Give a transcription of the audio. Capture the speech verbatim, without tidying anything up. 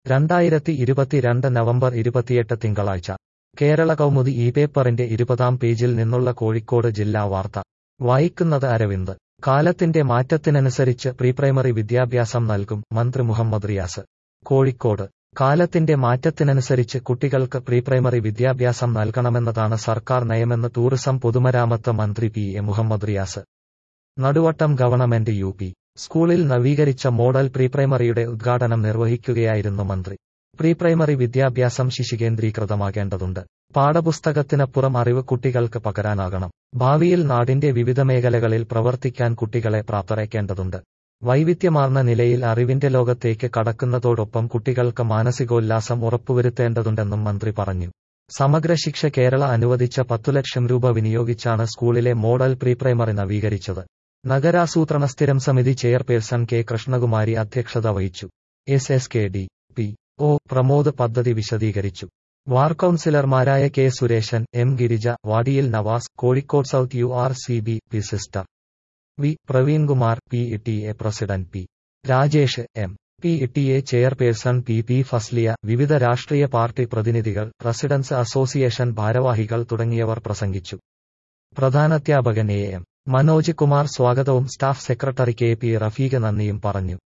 രണ്ടായിരത്തി ഇരുപത്തിരണ്ട് നവംബർ ഇരുപത്തിയെട്ട് തിങ്കളാഴ്ച കേരള കൗമുദി ഈ പേപ്പറിന്റെ ഇരുപതാം പേജിൽ നിന്നുള്ള കോഴിക്കോട് ജില്ലാ വാർത്ത വായിക്കുന്നത് അരവിന്ദ്. കാലത്തിന്റെ മാറ്റത്തിനനുസരിച്ച് പ്രീപ്രൈമറി വിദ്യാഭ്യാസം നൽകും മന്ത്രി മുഹമ്മദ് റിയാസ്. കോഴിക്കോട് കാലത്തിന്റെ മാറ്റത്തിനനുസരിച്ച് കുട്ടികൾക്ക് പ്രീപ്രൈമറി വിദ്യാഭ്യാസം നൽകണമെന്നതാണ് സർക്കാർ നയമെന്ന് ടൂറിസം പൊതുമരാമത്ത് മന്ത്രി P A Muhammad Riyas. Naduvattam government U P സ്കൂളിൽ നവീകരിച്ച മോഡൽ പ്രീപ്രൈമറിയുടെ ഉദ്ഘാടനം നിർവഹിക്കുകയായിരുന്നു മന്ത്രി. പ്രീപ്രൈമറി വിദ്യാഭ്യാസം ശിശുകേന്ദ്രീകൃതമാകേണ്ടതുണ്ട്. പാഠപുസ്തകത്തിനപ്പുറം അറിവ് കുട്ടികൾക്ക് പകരാനാകണം. ഭാവിയിൽ നാടിന്റെ വിവിധ മേഖലകളിൽ പ്രവർത്തിക്കാൻ കുട്ടികളെ പ്രാപ്തരാക്കേണ്ടതുണ്ട്. വൈവിധ്യമാർന്ന നിലയിൽ അറിവിന്റെ ലോകത്തേക്ക് കടക്കുന്നതോടൊപ്പം കുട്ടികൾക്ക് മാനസികോല്ലാസം ഉറപ്പുവരുത്തേണ്ടതുണ്ടെന്നും മന്ത്രി പറഞ്ഞു. സമഗ്ര ശിക്ഷ കേരള അനുവദിച്ച പത്തു ലക്ഷം രൂപ വിനിയോഗിച്ചാണ് സ്കൂളിലെ മോഡൽ പ്രീപ്രൈമറി നവീകരിച്ചത്. നഗരാസൂത്രണ സ്ഥിരം സമിതി ചെയർപേഴ്സൺ കെ കൃഷ്ണകുമാരി അധ്യക്ഷത വഹിച്ചു. S S K D P O Pramod പദ്ധതി വിശദീകരിച്ചു. വാർഡ് കൌൺസിലർമാരായ കെ സുരേശൻ, എം ഗിരിജ, വാടിയിൽ Navas, Kozhikode south U R C B P sister V Praveenkumar, P T A president P Rajesh, M P T A chairperson P P Fasliya, വിവിധ രാഷ്ട്രീയ party പ്രതിനിധികൾ, residents association ഭാരവാഹികൾ തുടങ്ങിയവർ പ്രസംഗിച്ചു. പ്രധാനാധ്യാപകൻ എ എം മനോജ് കുമാർ സ്വാഗതവും staff secretary K P Rafeeq നന്ദിയും പറഞ്ഞു.